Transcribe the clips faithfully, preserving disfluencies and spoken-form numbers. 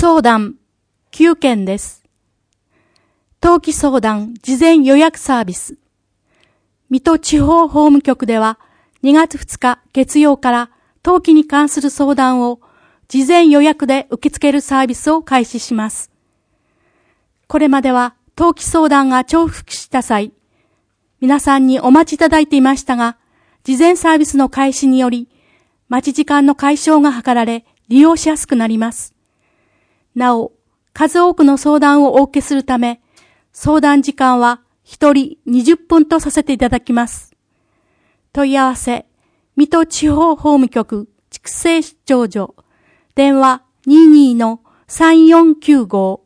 相談きゅうけんです。登記相談事前予約サービス。水戸地方法務局ではにがつふつか月曜から登記に関する相談を事前予約で受け付けるサービスを開始します。これまでは登記相談が重複した際、皆さんにお待ちいただいていましたが、事前サービスの開始により、待ち時間の解消が図られ、利用しやすくなります。なお、数多くの相談をお受けするため、相談時間はひとりにじゅっぷんとさせていただきます。問い合わせ、水戸地方法務局筑西市長所、電話 にじゅうに のさんよんきゅうご。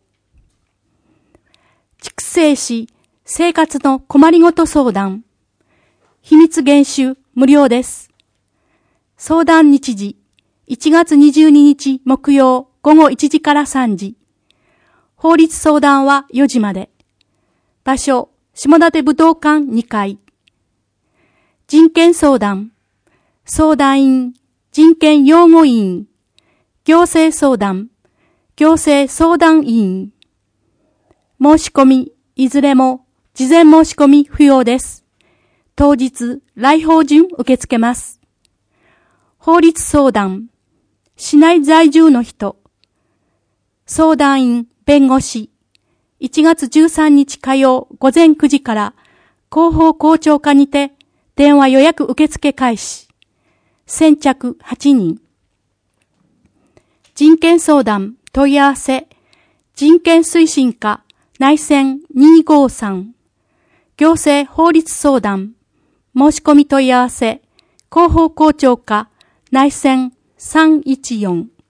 筑西市生活の困りごと相談。秘密厳守無料です。相談日時、いちがつにじゅうににち木曜午後いちじからさんじ。法律相談はよじまで。場所、下館武道館にかい。人権相談、相談員、人権擁護委員、行政相談、行政相談委員。申し込み、いずれも事前申し込み不要です。当日、来訪順受け付けます。法律相談、市内在住の人、相談員、弁護士、いちがつじゅうさんにち火曜午前くじから広報校長課にて電話予約受付開始。先着はちにん。人権相談問い合わせ、人権推進課内線にーごーさん。行政法律相談申し込み問い合わせ、広報校長課内線さんいちよん。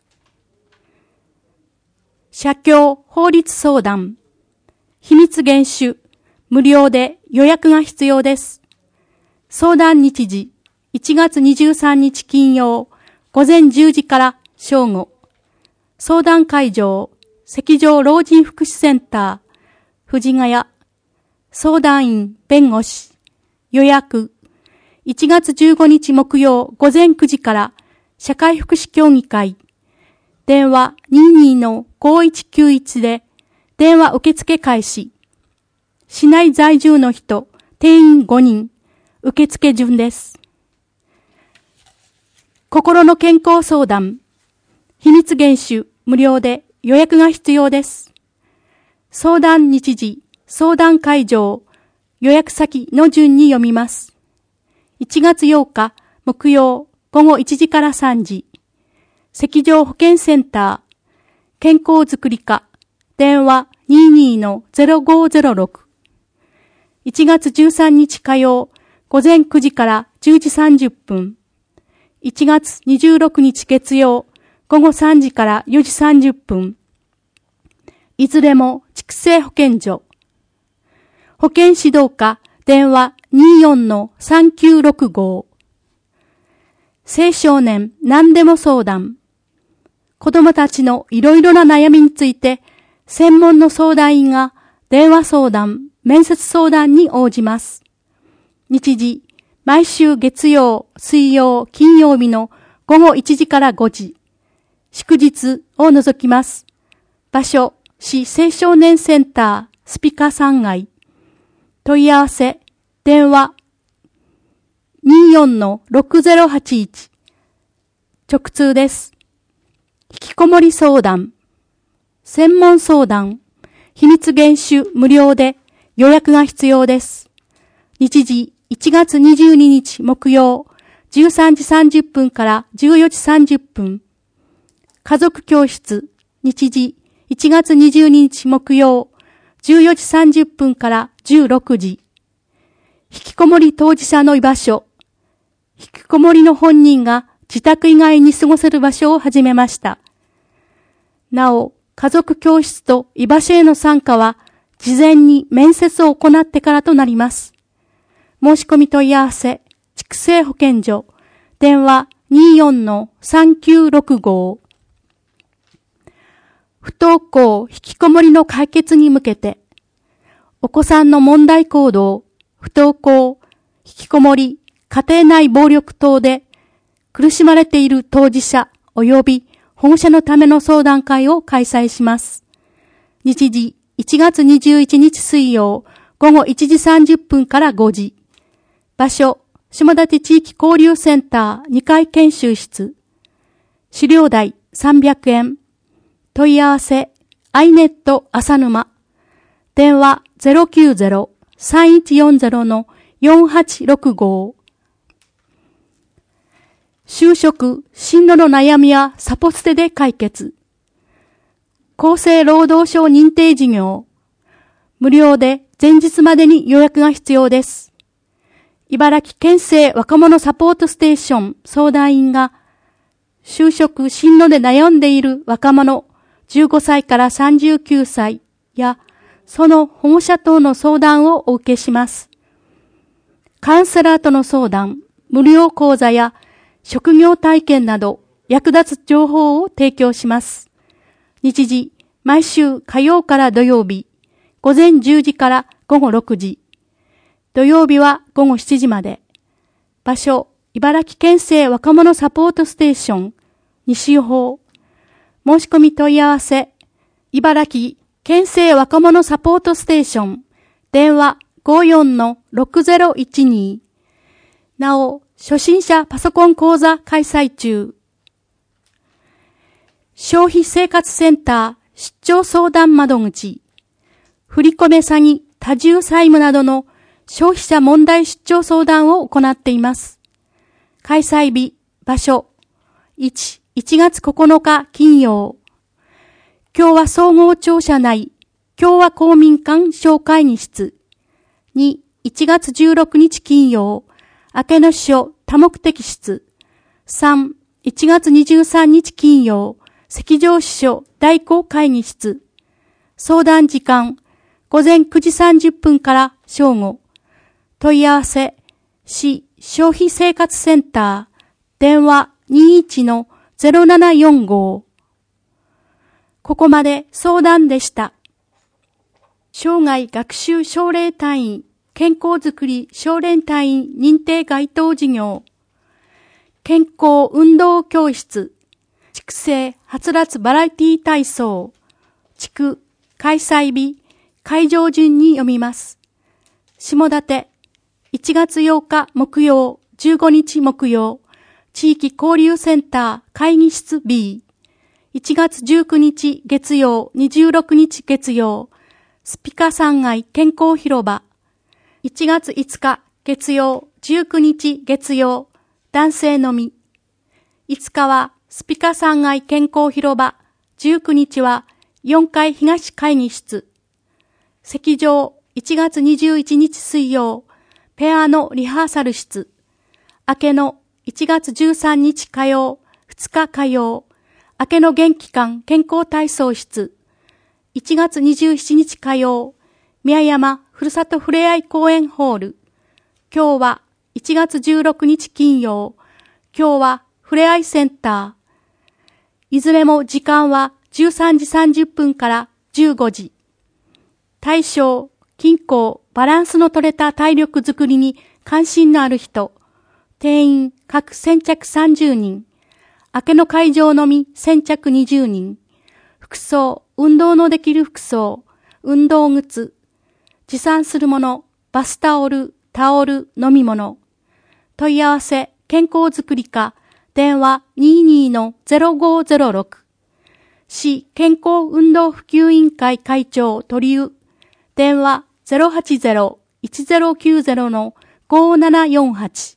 社協法律相談、秘密厳守、無料で予約が必要です。相談日時、いちがつにじゅうさんにち金曜、午前じゅうじから正午。相談会場、赤城老人福祉センター、藤ヶ谷。相談員、弁護士、予約。いちがつじゅうごにち木曜午前くじから社会福祉協議会。電話 にじゅうに のごいちきゅういち で電話受付開始。市内在住の人、定員ごにん、受付順です。心の健康相談、秘密厳守、無料で予約が必要です。相談日時、相談会場、予約先の順に読みます。いちがつようか木曜午後いちじからさんじ。赤城保健センター、健康づくり課、電話 にじゅうに のゼロごーゼロろく。いちがつじゅうさんにち火曜、午前くじからじゅうじさんじゅっぷん。いちがつにじゅうろくにち月曜、午後さんじからよじさんじゅっぷん。いずれも筑西保健所。保健指導課、電話 にじゅうよん のさんきゅうろくご。青少年何でも相談。子供たちのいろいろな悩みについて、専門の相談員が電話相談、面接相談に応じます。日時、毎週月曜、水曜、金曜日の午後いちじからごじ。祝日を除きます。場所、市青少年センター、スピカさんがい。問い合わせ、電話、にじゅうよん のろくゼロはちいち。直通です。引きこもり相談、専門相談、秘密厳守無料で予約が必要です。日時いちがつにじゅうににち木曜、じゅうさんじさんじゅっぷんからじゅうよじさんじゅっぷん。家族教室、日時いちがつにじゅうににち木曜、じゅうよじさんじゅっぷんからじゅうろくじ。引きこもり当事者の居場所、引きこもりの本人が自宅以外に過ごせる場所を始めました。なお、家族教室と居場所への参加は、事前に面接を行ってからとなります。申し込み問い合わせ、筑西保健所、電話 にじゅうよん のさんきゅうろくご。不登校引きこもりの解決に向けて、お子さんの問題行動、不登校、引きこもり、家庭内暴力等で苦しまれている当事者及び保護者のための相談会を開催します。日時いちがつにじゅういちにち水曜午後いちじさんじゅっぷんからごじ。場所、下館地域交流センターにかい研修室。資料代さんびゃくえん。問い合わせ、アイネット浅沼。電話 ゼロきゅうゼロ さんいちよんゼロ よんはちろくご。就職、進路の悩みやサポステで解決。厚生労働省認定事業。無料で前日までに予約が必要です。茨城県政若者サポートステーション相談員が、就職、進路で悩んでいる若者じゅうごさいからさんじゅうきゅうさいや、その保護者等の相談をお受けします。カウンセラーとの相談、無料講座や職業体験など役立つ情報を提供します。日時、毎週火曜から土曜日、午前じゅうじから午後ろくじ。土曜日は午後しちじまで。場所、茨城県政若者サポートステーション、西予報。申し込み問い合わせ、茨城県政若者サポートステーション、電話 ごーよんのろくゼロいちに。なお、初心者パソコン講座開催中。消費生活センター出張相談窓口。振り込め詐欺、多重債務などの消費者問題出張相談を行っています。開催日、場所、いち、いちがつここのか金曜。共和総合庁舎内、共和公民館小会議室。に、いちがつじゅうろくにち金曜。明野支所多目的室。さん、いちがつにじゅうさんにち金曜。赤城支所代行会議室。相談時間、午前くじさんじゅっぷんから正午。問い合わせ、市消費生活センター、電話 にいちのゼロななよんご。ここまで相談でした。生涯学習奨励隊員、健康づくり奨励隊員認定該当事業。健康運動教室。畜生はつらつバラエティ体操。地区開催日、会場順に読みます。下館、いちがつようか木曜、じゅうごにち木曜、地域交流センター会議室 B。いちがつじゅうくにち月曜、にじゅうろくにち月曜、スピカさんがい健康広場。いちがついつか月曜、じゅうくにち月曜、男性のみ。いつかはスピカさんがい健康広場、じゅうくにちはよんかい東会議室。赤城いちがつにじゅういちにち水曜、ペアのリハーサル室。明けのいちがつじゅうさんにち火曜、ふつか火曜、明けの元気館健康体操室。いちがつにじゅうしちにち火曜、宮山ふるさとふれあい公園ホール。今日はいちがつじゅうろくにち金曜、今日はふれあいセンター。いずれも時間はじゅうさんじさんじゅっぷんからじゅうごじ。対象、均衡、バランスの取れた体力づくりに関心のある人。定員各先着さんじゅうにん。明けの会場のみ先着にじゅうにん。服装、運動のできる服装、運動靴。持参するもの、バスタオル、タオル、飲み物。問い合わせ、健康づくり課、電話 にじゅうにのゼロごゼロろく。市健康運動普及委員会会長鳥生。電話 ゼロはちゼロ いちゼロきゅうゼロのごななよんはち。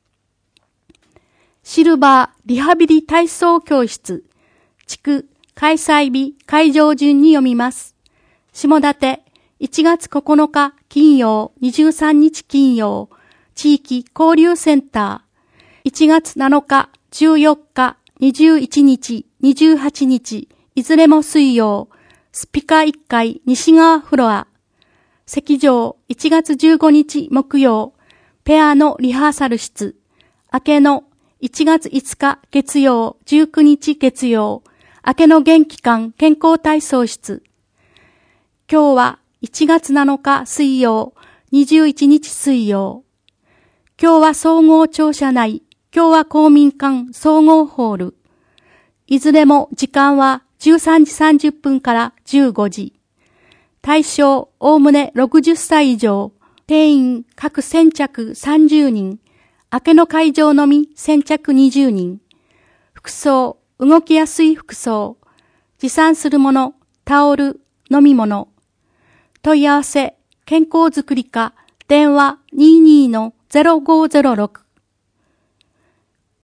シルバーリハビリ体操教室。地区開催日会場順に読みます。下館いちがつここのか金曜にじゅうさんにち金曜地域交流センター。いちがつなのかじゅうよっかにじゅういちにちにじゅうはちにちいずれも水曜スピカいっかい西側フロア。赤城いちがつじゅうごにち木曜ペアのリハーサル室。明けのいちがついつか月曜じゅうくにち月曜明けの元気館健康体操室。今日はいちがつなのか水曜にじゅういちにち水曜。今日は総合庁舎内共和公民館総合ホール。 いずれも時間はじゅうさんじさんじゅっぷんからじゅうごじ。対象おおむねろくじゅっさい以上、定員各先着さんじゅうにん、明けの会場のみ先着にじゅうにん。服装、動きやすい服装、持参するもの、タオル、飲み物。問い合わせ、健康づくり課、電話 にじゅうに のゼロごゼロろく